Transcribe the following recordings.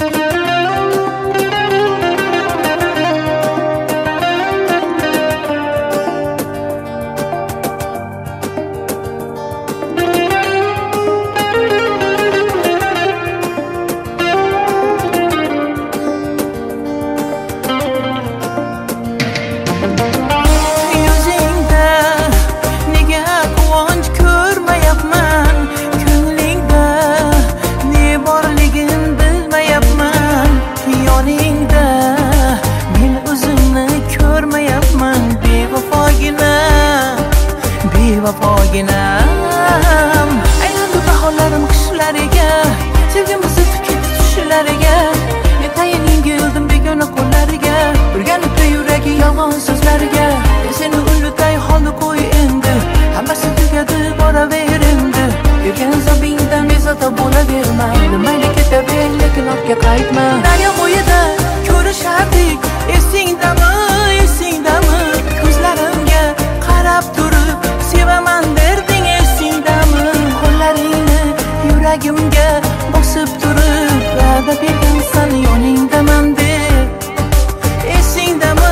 Bevafoginam aylandi bahorlarim qishlariga, sevgimizni tikib tushlariga, metayin yengildim begona qo'llariga, urganibdi yuragi yolg'on so'zlariga. Seni ulutay holni qo'y endi, hammasi tugadi boraver endi. Yurgan zobingdan bezovta bo'laverma, mayli ketaver lekin ortga qaytma. Daryo bo'yida ko'rishardik, esingdami, esingdami? Ko'zlarimga qarab turib sevaman derding, esingdami? Qo'llaringni yuragimga bosib turib va'da bergansan yoningdaman deb, esingdami?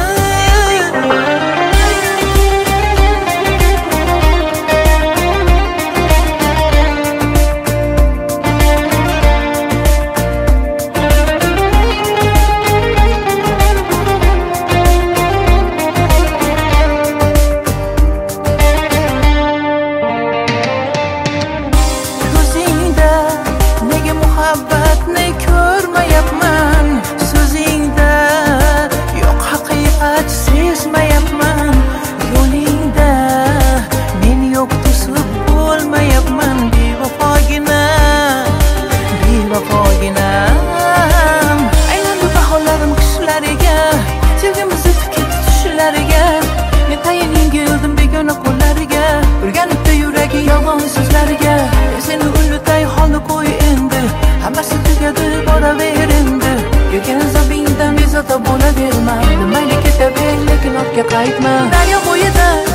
Muhabbatni ko'rmayapman, so'zingda yo'q haqiqat sezmayapman, yo'lingda men yo'q to'sib bo'lmayapman. Bevafoginam aylandi bahorlarim qishlariga, sevgimizni tikib tushlariga, metayin yengildim begona qo'llariga, urganibdi yuragi yolg'on so'zlariga. Seni ulutay holni qo'y endi, hammasi tugadi boraver endi. Yurgan zobingdan bezovta bo'laverma, mayli ketaver lekin ortga qaytma. Daryo bo'yida